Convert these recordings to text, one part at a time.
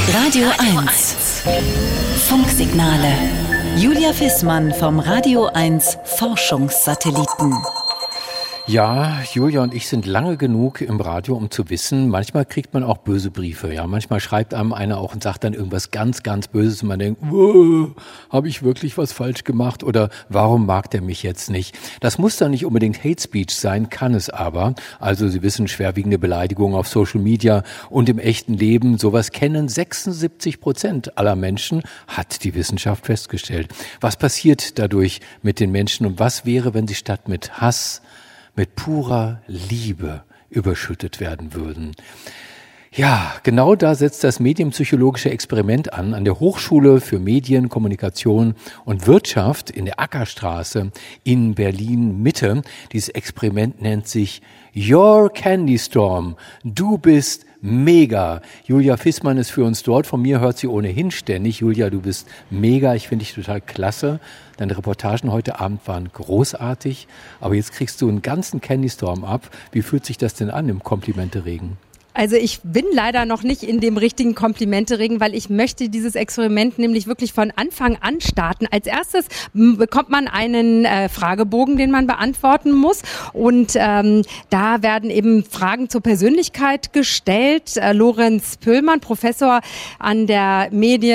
Radio 1 Funksignale. Julia Fissmann vom Radio 1 Forschungssatelliten. Ja, Julia und ich sind lange genug im Radio, um zu wissen, manchmal kriegt man auch böse Briefe. Ja, manchmal schreibt einem einer auch und sagt dann irgendwas ganz, ganz Böses und man denkt, habe ich wirklich was falsch gemacht oder warum mag der mich jetzt nicht? Das muss dann nicht unbedingt Hate Speech sein, kann es aber. Also Sie wissen, schwerwiegende Beleidigungen auf Social Media und im echten Leben, sowas kennen 76% aller Menschen, hat die Wissenschaft festgestellt. Was passiert dadurch mit den Menschen und was wäre, wenn sie statt mit Hass mit purer Liebe überschüttet werden würden? Ja, genau da setzt das medienpsychologische Experiment an der Hochschule für Medien, Kommunikation und Wirtschaft in der Ackerstraße in Berlin-Mitte. Dieses Experiment nennt sich Your Candy Storm. Du bist mega. Julia Fissmann ist für uns dort. Von mir hört sie ohnehin ständig. Julia, du bist mega. Ich finde dich total klasse. Deine Reportagen heute Abend waren großartig. Aber jetzt kriegst du einen ganzen Candy Storm ab. Wie fühlt sich das denn an im Komplimente-Regen? Also ich bin leider noch nicht in dem richtigen Komplimente-Regen, weil ich möchte dieses Experiment nämlich wirklich von Anfang an starten. Als erstes bekommt man einen Fragebogen, den man beantworten muss. Und da werden eben Fragen zur Persönlichkeit gestellt. Lorenz Pöhlmann, Professor an der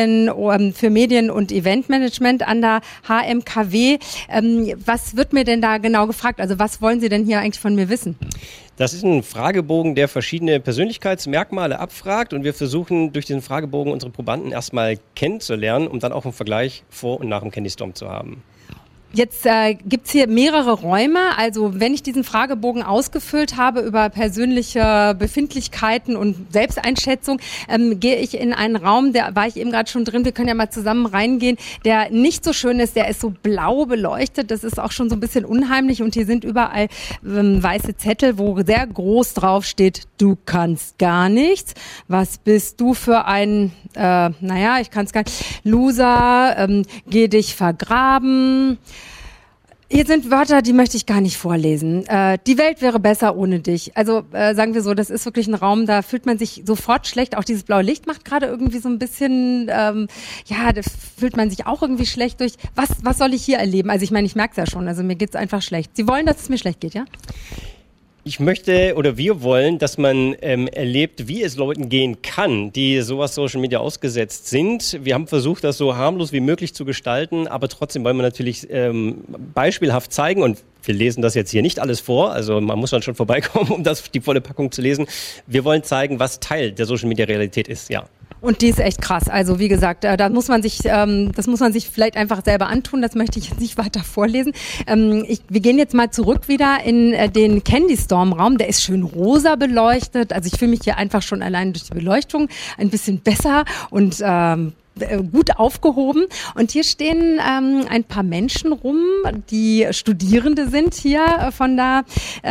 für Medien- und Eventmanagement an der HMKW. Was wird mir denn da genau gefragt? Also was wollen Sie denn hier eigentlich von mir wissen? Das ist ein Fragebogen, der verschiedene Persönlichkeitsmerkmale abfragt und wir versuchen durch diesen Fragebogen unsere Probanden erstmal kennenzulernen, um dann auch einen Vergleich vor und nach dem Candy Storm zu haben. Jetzt gibt's hier mehrere Räume. Also wenn ich diesen Fragebogen ausgefüllt habe über persönliche Befindlichkeiten und Selbsteinschätzung, gehe ich in einen Raum, da war ich eben gerade schon drin, wir können ja mal zusammen reingehen, der nicht so schön ist, der ist so blau beleuchtet, das ist auch schon so ein bisschen unheimlich und hier sind überall weiße Zettel, wo sehr groß drauf steht, du kannst gar nichts. Was bist du für ein, ich kann es gar nicht, Loser, geh dich vergraben. Hier sind Wörter, die möchte ich gar nicht vorlesen. Die Welt wäre besser ohne dich. Also sagen wir so, das ist wirklich ein Raum, da fühlt man sich sofort schlecht. Auch dieses blaue Licht macht gerade irgendwie so ein bisschen, da fühlt man sich auch irgendwie schlecht durch. Was soll ich hier erleben? Also ich meine, ich merke es ja schon, also mir geht's einfach schlecht. Sie wollen, dass es mir schlecht geht, ja? Ich möchte oder wir wollen, dass man erlebt, wie es Leuten gehen kann, die sowas Social Media ausgesetzt sind. Wir haben versucht, das so harmlos wie möglich zu gestalten, aber trotzdem wollen wir natürlich beispielhaft zeigen und wir lesen das jetzt hier nicht alles vor, also man muss dann schon vorbeikommen, um die volle Packung zu lesen. Wir wollen zeigen, was Teil der Social Media Realität ist, ja. Und die ist echt krass. Also wie gesagt, das muss man sich vielleicht einfach selber antun. Das möchte ich jetzt nicht weiter vorlesen. Wir gehen jetzt mal zurück wieder in den Candy Storm Raum. Der ist schön rosa beleuchtet. Also ich fühle mich hier einfach schon allein durch die Beleuchtung ein bisschen besser und gut aufgehoben. Und hier stehen ein paar Menschen rum, die Studierende sind hier von der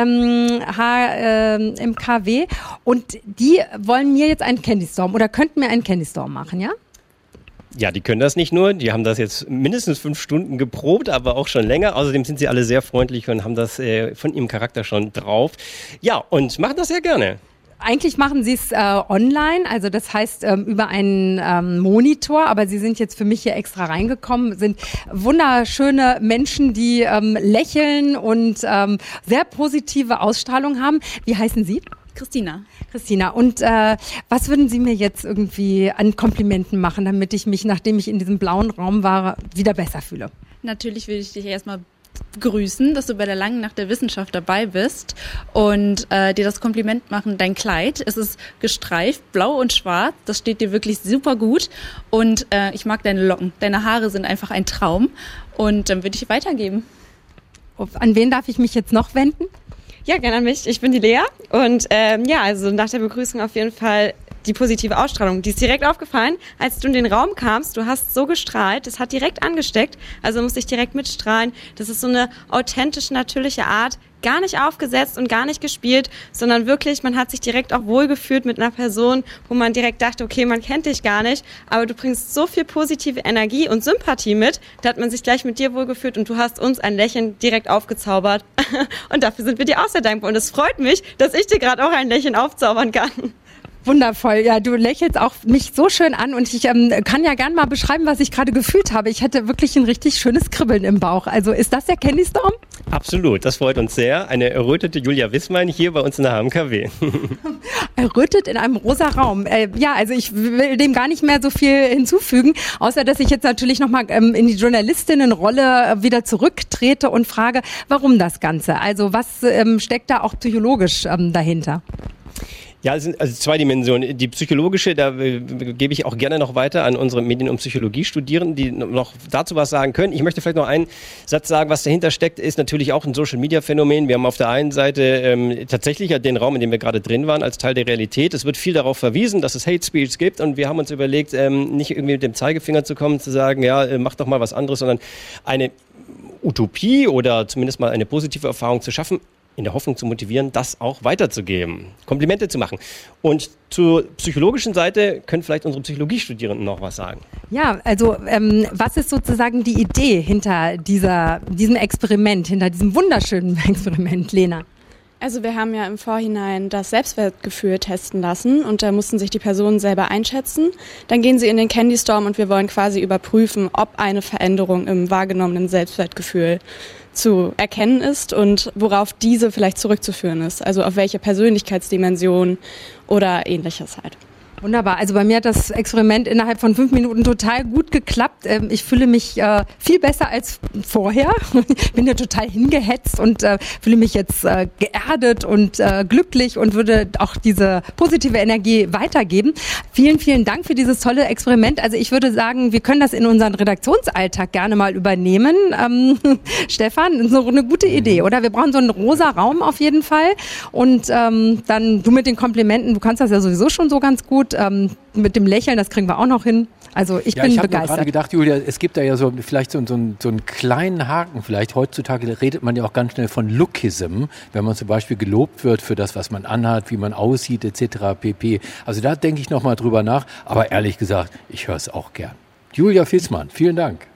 HMKW und die wollen mir jetzt einen Candy Storm oder könnten mir einen Candy Storm machen, ja? Ja, die können das nicht nur, die haben das jetzt mindestens 5 Stunden geprobt, aber auch schon länger. Außerdem sind sie alle sehr freundlich und haben das von ihrem Charakter schon drauf. Ja, und machen das sehr gerne. Eigentlich machen sie es online, also das heißt über einen Monitor, aber sie sind jetzt für mich hier extra reingekommen, sind wunderschöne Menschen, die lächeln und sehr positive Ausstrahlung haben. Wie heißen Sie? Christina. Und was würden Sie mir jetzt irgendwie an Komplimenten machen, damit ich mich, nachdem ich in diesem blauen Raum war, wieder besser fühle? Natürlich will ich dich erstmal grüßen, dass du bei der langen Nacht der Wissenschaft dabei bist und dir das Kompliment machen, dein Kleid, es ist gestreift, blau und schwarz, das steht dir wirklich super gut und ich mag deine Locken, deine Haare sind einfach ein Traum und dann würde ich weitergeben. An wen darf ich mich jetzt noch wenden? Ja, gerne an mich, ich bin die Lea und also nach der Begrüßung auf jeden Fall die positive Ausstrahlung, die ist direkt aufgefallen, als du in den Raum kamst, du hast so gestrahlt, das hat direkt angesteckt, also musste ich direkt mitstrahlen. Das ist so eine authentische, natürliche Art, gar nicht aufgesetzt und gar nicht gespielt, sondern wirklich, man hat sich direkt auch wohlgefühlt mit einer Person, wo man direkt dachte, okay, man kennt dich gar nicht, aber du bringst so viel positive Energie und Sympathie mit, da hat man sich gleich mit dir wohlgefühlt und du hast uns ein Lächeln direkt aufgezaubert und dafür sind wir dir auch sehr dankbar und es freut mich, dass ich dir gerade auch ein Lächeln aufzaubern kann. Wundervoll. Ja, du lächelst auch mich so schön an und ich kann ja gern mal beschreiben, was ich gerade gefühlt habe. Ich hatte wirklich ein richtig schönes Kribbeln im Bauch. Also ist das der Candy Storm? Absolut, das freut uns sehr. Eine errötete Julia Wissmann hier bei uns in der HMKW. Errötet in einem rosa Raum. Ja, also ich will dem gar nicht mehr so viel hinzufügen, außer dass ich jetzt natürlich nochmal in die Journalistinnenrolle wieder zurücktrete und frage, warum das Ganze? Also was steckt da auch psychologisch dahinter? Ja, es sind also zwei Dimensionen. Die psychologische, da gebe ich auch gerne noch weiter an unsere Medien- und Psychologie-Studierenden, die noch dazu was sagen können. Ich möchte vielleicht noch einen Satz sagen, was dahinter steckt, ist natürlich auch ein Social-Media-Phänomen. Wir haben auf der einen Seite tatsächlich den Raum, in dem wir gerade drin waren, als Teil der Realität. Es wird viel darauf verwiesen, dass es Hate-Speech gibt und wir haben uns überlegt, nicht irgendwie mit dem Zeigefinger zu kommen, zu sagen, ja, mach doch mal was anderes, sondern eine Utopie oder zumindest mal eine positive Erfahrung zu schaffen, in der Hoffnung zu motivieren, das auch weiterzugeben, Komplimente zu machen. Und zur psychologischen Seite können vielleicht unsere Psychologiestudierenden noch was sagen. Ja, also was ist sozusagen die Idee hinter diesem Experiment, hinter diesem wunderschönen Experiment, Lena? Also wir haben ja im Vorhinein das Selbstwertgefühl testen lassen und da mussten sich die Personen selber einschätzen. Dann gehen sie in den Candy Storm und wir wollen quasi überprüfen, ob eine Veränderung im wahrgenommenen Selbstwertgefühl zu erkennen ist und worauf diese vielleicht zurückzuführen ist. Also auf welche Persönlichkeitsdimension oder ähnliches halt. Wunderbar. Also bei mir hat das Experiment innerhalb von 5 Minuten total gut geklappt. Ich fühle mich viel besser als vorher. Ich bin ja total hingehetzt und fühle mich jetzt geerdet und glücklich und würde auch diese positive Energie weitergeben. Vielen, vielen Dank für dieses tolle Experiment. Also ich würde sagen, wir können das in unseren Redaktionsalltag gerne mal übernehmen. Stefan, so eine gute Idee, oder? Wir brauchen so einen rosa Raum auf jeden Fall. Und dann du mit den Komplimenten, du kannst das ja sowieso schon so ganz gut. Mit dem Lächeln, das kriegen wir auch noch hin. Also ich bin begeistert. Ich habe gerade gedacht, Julia, es gibt da ja so vielleicht so einen kleinen Haken. Vielleicht heutzutage redet man ja auch ganz schnell von Lookism, wenn man zum Beispiel gelobt wird für das, was man anhat, wie man aussieht etc. pp. Also da denke ich nochmal drüber nach. Aber ehrlich gesagt, ich höre es auch gern. Julia Wissmann, vielen Dank.